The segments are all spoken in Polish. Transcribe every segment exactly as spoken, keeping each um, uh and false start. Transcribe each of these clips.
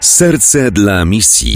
Serce dla misji.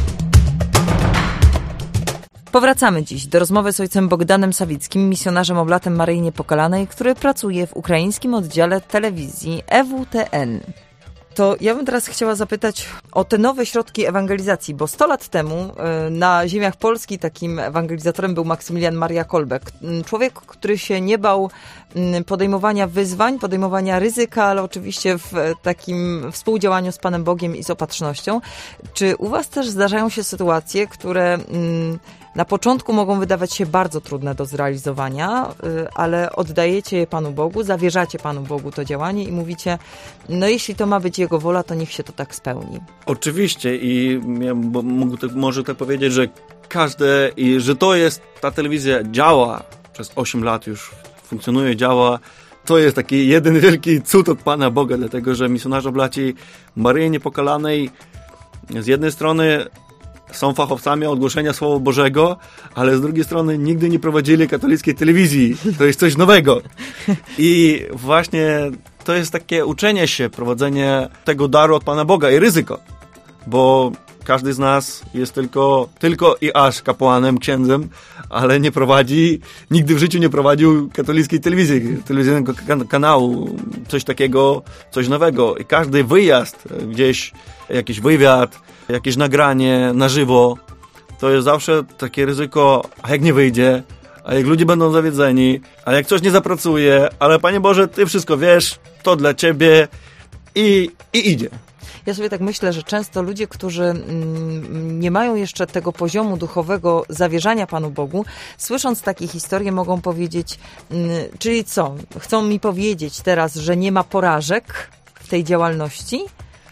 Powracamy dziś do rozmowy z ojcem Bogdanem Sawickim, misjonarzem oblatem Maryi Niepokalanej, który pracuje w ukraińskim oddziale telewizji E W T N. To ja bym teraz chciała zapytać o te nowe środki ewangelizacji, bo sto lat temu na ziemiach Polski takim ewangelizatorem był Maksymilian Maria Kolbek. Człowiek, który się nie bał podejmowania wyzwań, podejmowania ryzyka, ale oczywiście w takim współdziałaniu z Panem Bogiem i z opatrznością. Czy u was też zdarzają się sytuacje, które na początku mogą wydawać się bardzo trudne do zrealizowania, ale oddajecie je Panu Bogu, zawierzacie Panu Bogu to działanie i mówicie, no jeśli to ma być Jego wola, to niech się to tak spełni. Oczywiście i ja mógł tak, może tak powiedzieć, że każde, i że to jest, ta telewizja działa przez osiem lat już, funkcjonuje, działa. To jest taki jeden wielki cud od Pana Boga, dlatego że misjonarze oblaci Maryi Niepokalanej z jednej strony są fachowcami od głoszenia Słowa Bożego, ale z drugiej strony nigdy nie prowadzili katolickiej telewizji. To jest coś nowego. I właśnie to jest takie uczenie się, prowadzenie tego daru od Pana Boga i ryzyko. Bo każdy z nas jest tylko, tylko i aż kapłanem, księdzem, ale nie prowadzi, nigdy w życiu nie prowadził katolickiej telewizji, telewizyjnego kanału, coś takiego, coś nowego. I każdy wyjazd gdzieś, jakiś wywiad, jakieś nagranie na żywo, to jest zawsze takie ryzyko, a jak nie wyjdzie, a jak ludzie będą zawiedzeni, a jak coś nie zapracuje, ale Panie Boże, Ty wszystko wiesz, to dla Ciebie i, i idzie. Ja sobie tak myślę, że często ludzie, którzy mm, nie mają jeszcze tego poziomu duchowego zawierzania Panu Bogu, słysząc takie historie mogą powiedzieć, mm, czyli co, chcą mi powiedzieć teraz, że nie ma porażek w tej działalności?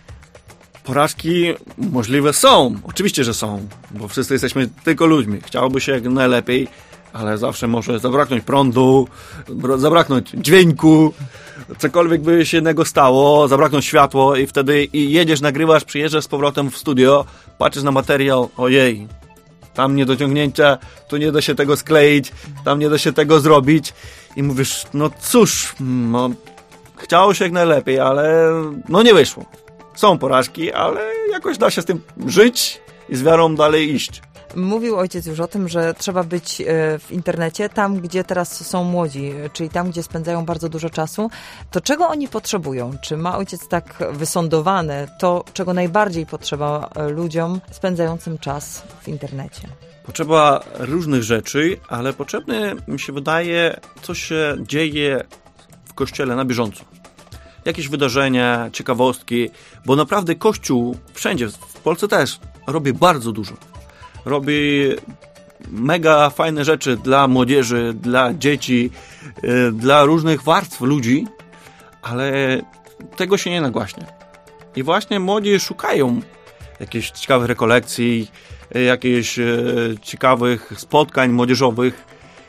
Porażki możliwe są. Oczywiście, że są, bo wszyscy jesteśmy tylko ludźmi. Chciałoby się jak najlepiej, ale zawsze może zabraknąć prądu, zabraknąć dźwięku, cokolwiek by się innego stało, zabraknąć światło i wtedy i jedziesz, nagrywasz, przyjeżdżasz z powrotem w studio, patrzysz na materiał, ojej, tam nie do ciągnięcia, tu nie da się tego skleić, tam nie da się tego zrobić i mówisz, no cóż, no, chciało się jak najlepiej, ale no nie wyszło. Są porażki, ale jakoś da się z tym żyć i z wiarą dalej iść. Mówił ojciec już o tym, że trzeba być w internecie tam, gdzie teraz są młodzi, czyli tam, gdzie spędzają bardzo dużo czasu. To czego oni potrzebują? Czy ma ojciec tak wysądowane to, czego najbardziej potrzeba ludziom spędzającym czas w internecie? Potrzeba różnych rzeczy, ale potrzebne mi się wydaje, co się dzieje w Kościele na bieżąco. Jakieś wydarzenia, ciekawostki, bo naprawdę Kościół wszędzie, w Polsce też, robi bardzo dużo. Robi mega fajne rzeczy dla młodzieży, dla dzieci, yy, dla różnych warstw ludzi, ale tego się nie nagłaśnia. I właśnie młodzi szukają jakichś ciekawych rekolekcji, yy, jakichś yy, ciekawych spotkań młodzieżowych,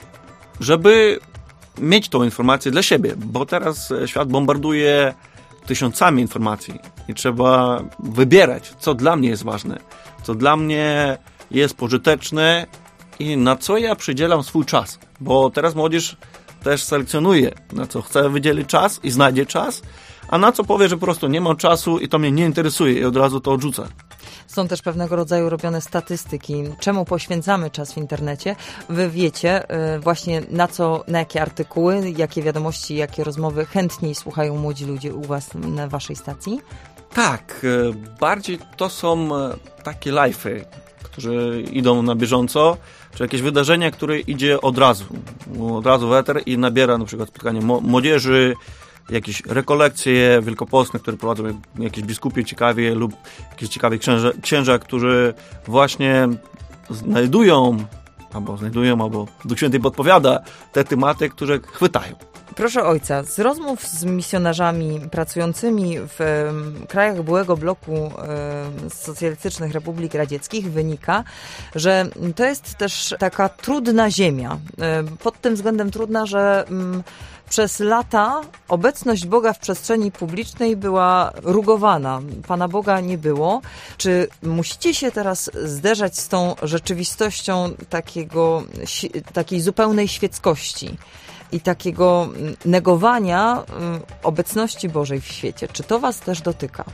żeby mieć tą informację dla siebie, bo teraz świat bombarduje tysiącami informacji i trzeba wybierać, co dla mnie jest ważne, co dla mnie jest pożyteczne i na co ja przydzielam swój czas, bo teraz młodzież też selekcjonuje, na co chce wydzielić czas i znajdzie czas, a na co powie, że po prostu nie ma czasu i to mnie nie interesuje i od razu to odrzuca. Są też pewnego rodzaju robione statystyki, czemu poświęcamy czas w internecie. Wy wiecie właśnie na co, na jakie artykuły, jakie wiadomości, jakie rozmowy chętniej słuchają młodzi ludzie u was na waszej stacji? Tak, bardziej to są takie live'y, które idą na bieżąco, czy jakieś wydarzenia, które idzie od razu, od razu w eter i nabiera na przykład spotkanie młodzieży, jakieś rekolekcje wielkopostne, które prowadzą jakieś biskupie ciekawie lub jakieś ciekawi księża, księża, którzy właśnie znajdują, albo znajdują, albo Duch Święty podpowiada te tematy, które chwytają. Proszę ojca, z rozmów z misjonarzami pracującymi w krajach byłego bloku socjalistycznych republik radzieckich wynika, że to jest też taka trudna ziemia. Pod tym względem trudna, że przez lata obecność Boga w przestrzeni publicznej była rugowana. Pana Boga nie było. Czy musicie się teraz zderzać z tą rzeczywistością takiego, takiej zupełnej świeckości i takiego negowania obecności Bożej w świecie? Czy to was też dotyka?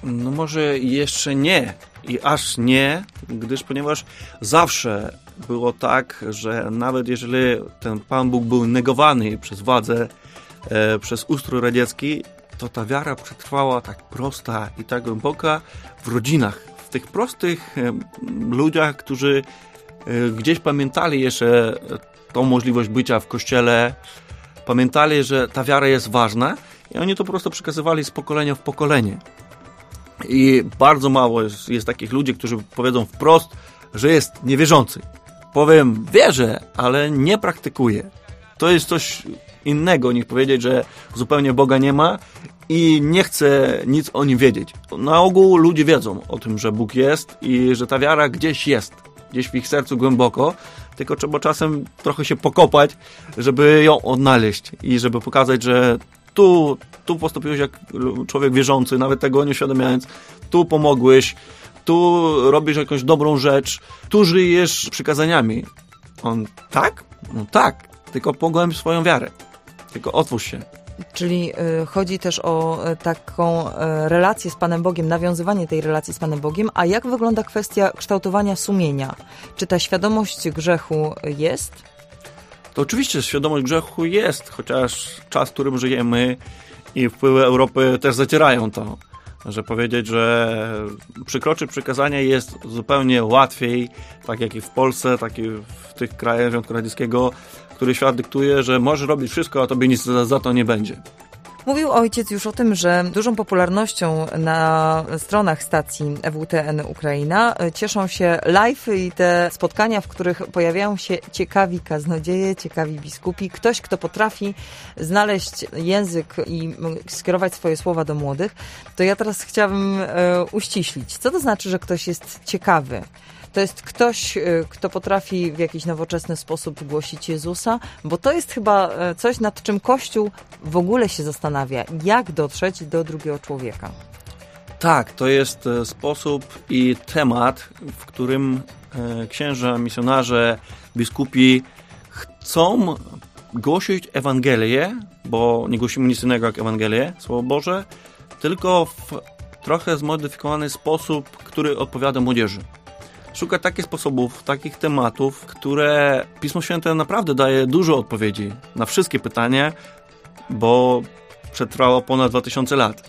No może jeszcze nie. I aż nie, gdyż ponieważ zawsze było tak, że nawet jeżeli ten Pan Bóg był negowany przez władzę, e, przez ustrój radziecki, to ta wiara przetrwała tak prosta i tak głęboka w rodzinach, w tych prostych e, ludziach, którzy e, gdzieś pamiętali jeszcze tą możliwość bycia w kościele, pamiętali, że ta wiara jest ważna i oni to po prostu przekazywali z pokolenia w pokolenie. I bardzo mało jest, jest takich ludzi, którzy powiedzą wprost, że jest niewierzący. Powiem, wierzę, ale nie praktykuję. To jest coś innego niż powiedzieć, że zupełnie Boga nie ma i nie chcę nic o Nim wiedzieć. Na ogół ludzie wiedzą o tym, że Bóg jest i że ta wiara gdzieś jest, gdzieś w ich sercu głęboko, tylko trzeba czasem trochę się pokopać, żeby ją odnaleźć i żeby pokazać, że tu, tu postąpiłeś jak człowiek wierzący, nawet tego nie uświadamiając, tu pomogłeś, tu robisz jakąś dobrą rzecz, tu żyjesz przykazaniami. On, tak? No tak, tylko pogłęb swoją wiarę, tylko otwórz się. Czyli y, chodzi też o y, taką y, relację z Panem Bogiem, nawiązywanie tej relacji z Panem Bogiem, a jak wygląda kwestia kształtowania sumienia? Czy ta świadomość grzechu jest? To oczywiście świadomość grzechu jest, chociaż czas, w którym żyjemy i wpływy Europy też zacierają to, że powiedzieć, że przekroczyć przykazania jest zupełnie łatwiej, tak jak i w Polsce, tak i w tych krajach Związku Radzieckiego, który świat dyktuje, że możesz robić wszystko, a tobie nic za, za to nie będzie. Mówił ojciec już o tym, że dużą popularnością na stronach stacji E W T N Ukraina cieszą się live'y i te spotkania, w których pojawiają się ciekawi kaznodzieje, ciekawi biskupi, ktoś, kto potrafi znaleźć język i skierować swoje słowa do młodych. To ja teraz chciałabym e, uściślić. Co to znaczy, że ktoś jest ciekawy? To jest ktoś, kto potrafi w jakiś nowoczesny sposób głosić Jezusa, bo to jest chyba coś, nad czym Kościół w ogóle się zastanawia. Jak dotrzeć do drugiego człowieka? Tak, to jest sposób i temat, w którym księża, misjonarze, biskupi chcą głosić Ewangelię, bo nie głosimy nic innego jak Ewangelię, Słowo Boże, tylko w trochę zmodyfikowany sposób, który odpowiada młodzieży. Szuka takich sposobów, takich tematów, które Pismo Święte naprawdę daje dużo odpowiedzi na wszystkie pytania, bo przetrwało ponad dwa tysiące lat.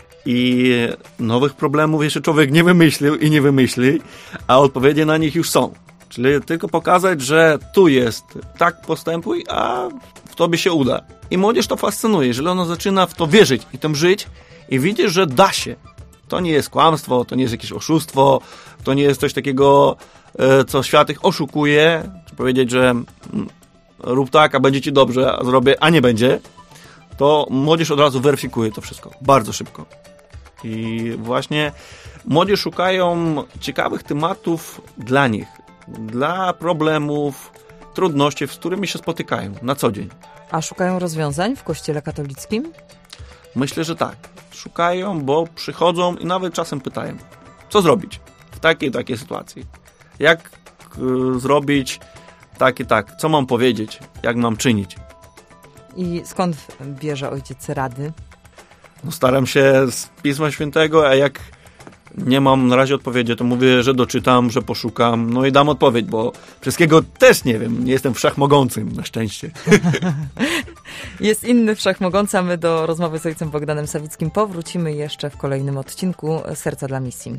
I nowych problemów jeszcze człowiek nie wymyślił i nie wymyśli, a odpowiedzi na nich już są. Czyli tylko pokazać, że tu jest, tak postępuj, a w tobie się uda. I młodzież to fascynuje, jeżeli ona zaczyna w to wierzyć i tym żyć i widzi, że da się. To nie jest kłamstwo, to nie jest jakieś oszustwo, to nie jest coś takiego, co świat ich oszukuje, czy powiedzieć, że rób tak, a będzie ci dobrze, a zrobię, a nie będzie, to młodzież od razu weryfikuje to wszystko, bardzo szybko. I właśnie młodzież szukają ciekawych tematów dla nich, dla problemów, trudności, z którymi się spotykają na co dzień. A szukają rozwiązań w Kościele katolickim? Myślę, że tak. Szukają, bo przychodzą i nawet czasem pytają, co zrobić w takiej takiej sytuacji. Jak y, zrobić tak i tak, co mam powiedzieć, jak mam czynić. I skąd bierze ojciec rady? No, staram się z Pisma Świętego, a jak nie mam na razie odpowiedzi, to mówię, że doczytam, że poszukam, no i dam odpowiedź, bo wszystkiego też nie wiem, nie jestem wszechmogącym, na szczęście. Jest inny wszechmogący, a my do rozmowy z ojcem Bogdanem Sawickim powrócimy jeszcze w kolejnym odcinku Serca dla Misji.